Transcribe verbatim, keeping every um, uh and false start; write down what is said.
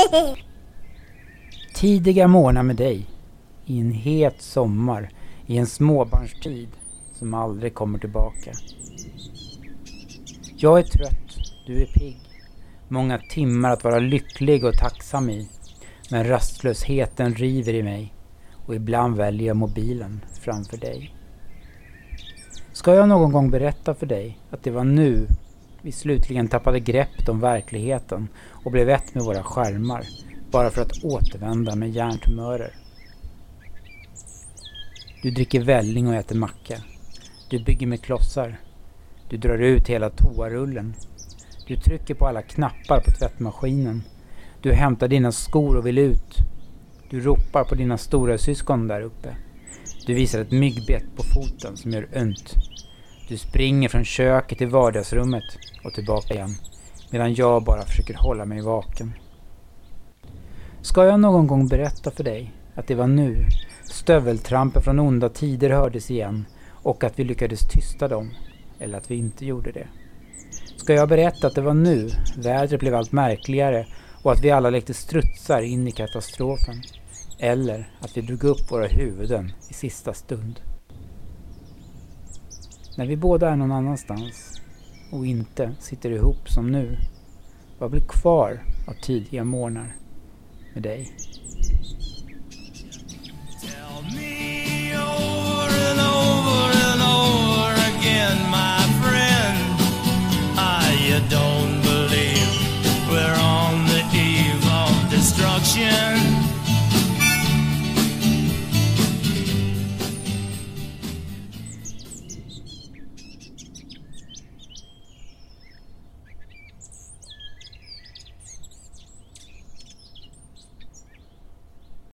Tidiga morgnar med dig, i en het sommar, i en småbarnstid som aldrig kommer tillbaka. Jag är trött, du är pigg. Många timmar att vara lycklig och tacksam i. Men rastlösheten river i mig och ibland väljer jag mobilen framför dig. Ska jag någon gång berätta för dig att det var nu vi slutligen tappade greppet om verkligheten och blev ett med våra skärmar bara för att återvända med hjärntumörer? Du dricker välling och äter macka. Du bygger med klossar. Du drar ut hela toarullen. Du trycker på alla knappar på tvättmaskinen. Du hämtar dina skor och vill ut. Du ropar på dina stora syskon där uppe. Du visar ett myggbett på foten som gör ont. Du springer från köket till vardagsrummet och tillbaka igen, medan jag bara försöker hålla mig vaken. Ska jag någon gång berätta för dig att det var nu stöveltrampen från onda tider hördes igen och att vi lyckades tysta dem, eller att vi inte gjorde det? Ska jag berätta att det var nu vädret blev allt märkligare och att vi alla lekte strutsar in i katastrofen, eller att vi drog upp våra huvuden i sista stund? När vi båda är någon annanstans och inte sitter ihop som nu, vad blir kvar av tidiga morgnar med dig? Tell me over and over and over again.